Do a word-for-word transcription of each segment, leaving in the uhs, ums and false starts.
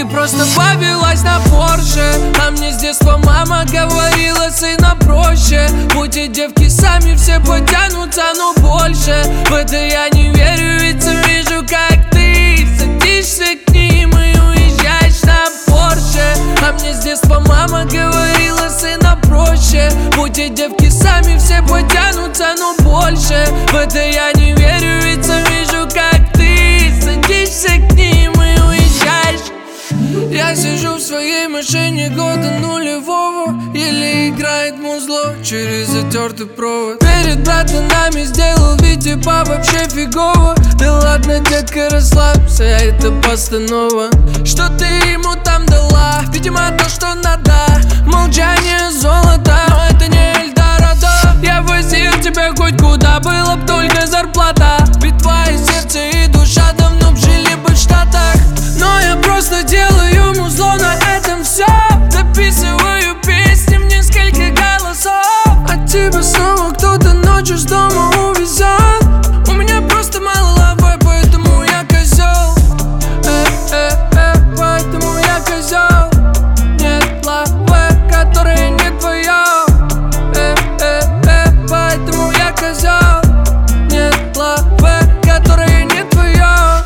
Ты просто повелась на Порше, а мне с детства мама говорила: сына проще. Пути девки сами все потянутся, но больше в это я не верю, ведь вижу, как ты садишься к ним и уезжаешь на Порше. А мне с детства мама говорила: сына проще. Пути девки сами все потянутся, но больше в это я не верю, ведь вижу, как ты садишься к ним и уезжаешь. Я сижу в своей машине года нулевого, еле играет музло через затертый провод. Перед братанами сделал вид типа вообще фигово. Да ладно, детка, расслабься, это постанова. Что ты ему там дала? Видимо, то, что надо. Молчание золото, но это не Эльдорадо. Я возил тебя хоть куда, было б только зарплата. Ведь твое сердце и душа давно б жили бы в Штатах. Но я просто делаю музло, на этом все. Записываю песни в несколько голосов. А тебя снова кто-то ночью с дома увезет. У меня просто мало лавы, поэтому я козел. Э, э, э, поэтому я козел. Нет лавы, которая не твоя. Э, э, э, поэтому я козел. Нет лавы, которая не твоя.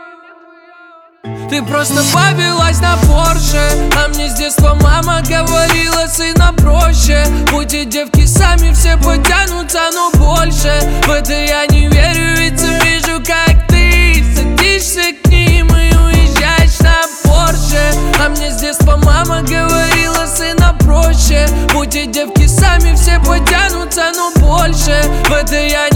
Ты просто повелась на Порше, а мне с детства мама говорила: сына проще. Пути девки сами все потянутся, но больше в это я не верю, ведь вижу, как ты садишься к ним и уезжаешь на Порше. А мне с детства мама говорила: сына проще. Пути девки сами все потянутся, но больше в это я не